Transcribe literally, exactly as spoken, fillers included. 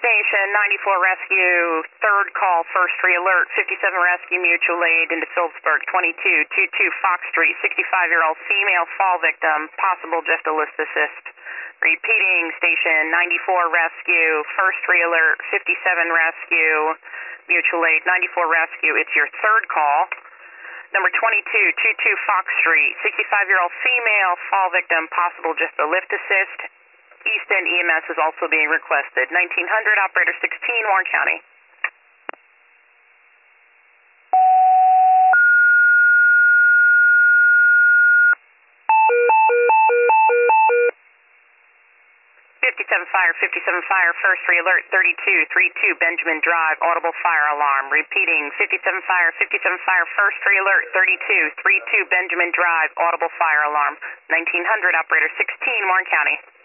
Station, ninety-four Rescue, third call, first free alert, fifty-seven Rescue Mutual Aid into Phillipsburg, twenty-two twenty-two Fox Street, sixty-five-year-old female fall victim, possible just a lift assist. Repeating, Station, ninety-four Rescue, first free alert, fifty-seven Rescue Mutual Aid, ninety-four Rescue, it's your third call. Number twenty-two twenty-two Fox Street, sixty-five-year-old female fall victim, possible just a lift assist. East End E M S is also being requested. nineteen hundred, operator sixteen, Warren County. fifty-seven fire, fifty-seven fire, first free alert, thirty-two thirty-two Benjamin Drive, audible fire alarm. Repeating, fifty-seven fire, fifty-seven fire, first free alert, thirty-two thirty-two Benjamin Drive, audible fire alarm. nineteen hundred, operator sixteen, Warren County.